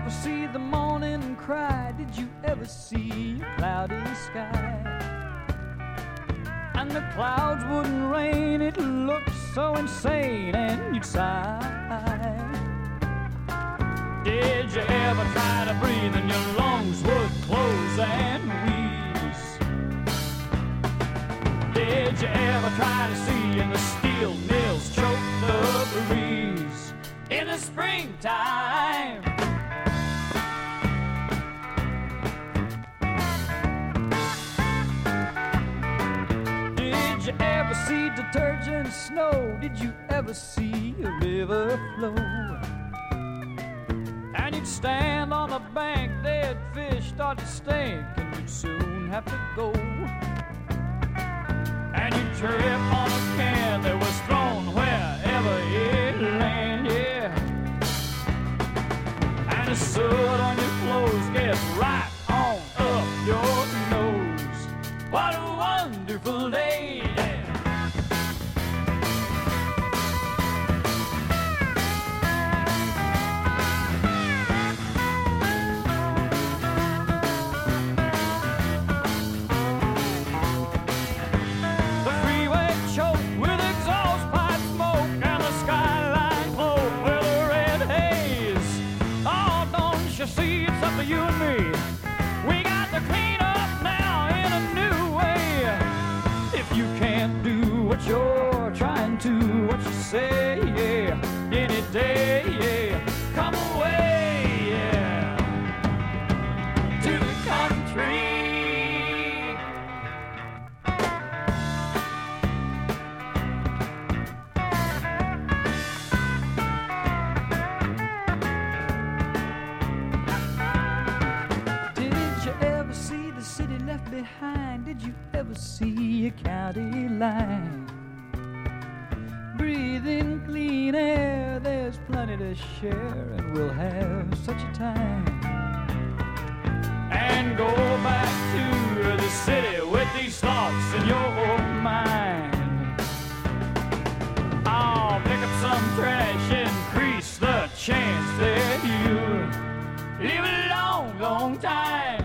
ever see the morning cry? Did you ever see a cloudy sky? And the clouds wouldn't rain, it looked so insane, and you'd sigh. Did you ever try to breathe and your lungs would close and wheeze? Did you ever try to see and the steel mills choke the breeze in the springtime? Did you ever see detergent snow? Did you ever see a river flow? And you'd stand on the bank, dead fish start to stink, and you'd soon have to go. And you'd trip on a can that was thrown wherever it landed, yeah. And the soot on your clothes gets right on up your nose. What a wonderful day, yeah. You and me, we got to clean up now in a new way. If you can't do what you're trying to, what you say, yeah, any day, yeah, come away, yeah, to the country. Behind, did you ever see a county line? Breathing clean air, there's plenty to share, and we'll have such a time. And go back to the city with these thoughts in your mind. I'll pick up some trash, increase the chance that you live a long, long time.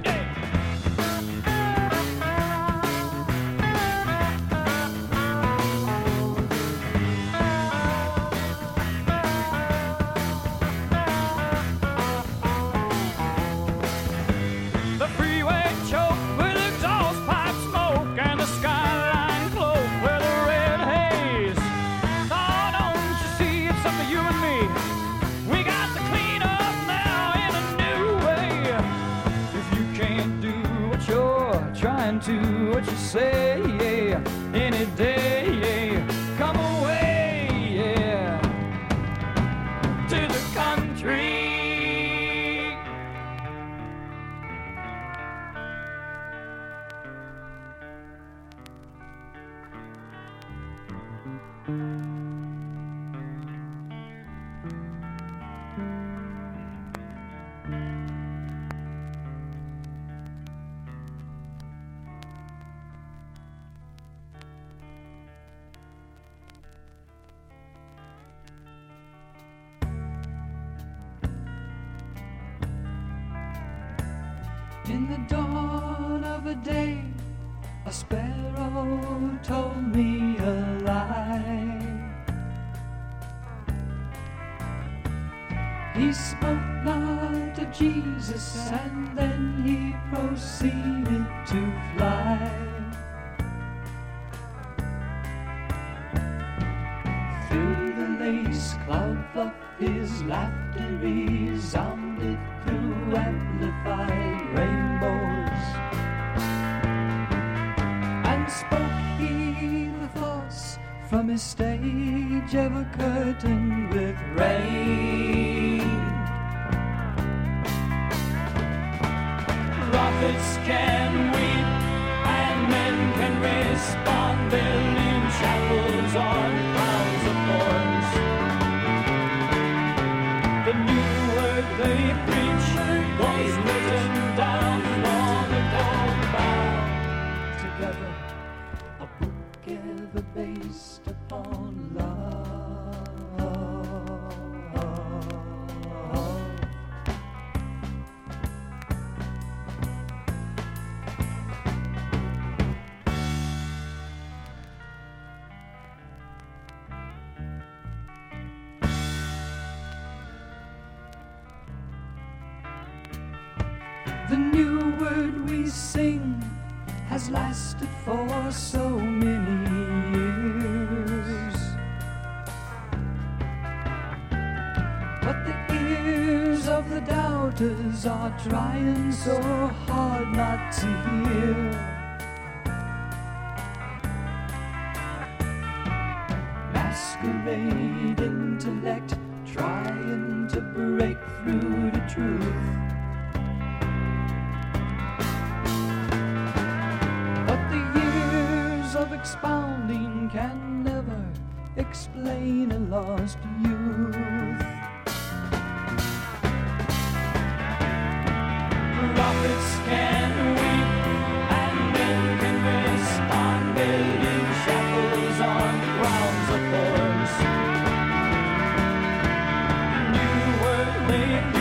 To what you say, yeah, any day, yeah, come away, yeah, to the country. In the dawn of a day, a sparrow told me a lie. He spoke not of Jesus, and then he proceeded to fly. Through the lace cloud fluff, his laughter resounded through amplified rainbows. And spoke he the thoughts from his stage, ever curtained with rain. Prophets can weep and men can respond, building chapels on crowns of thorns. The new word they The new word we sing has lasted for so many years, but the ears of the doubters are trying so hard not to hear. Masquerade intellect trying to break through the truth, but the years of expounding can never explain a lost youth. Prophets can weep and men can respond, building shackles on grounds of force. New word laid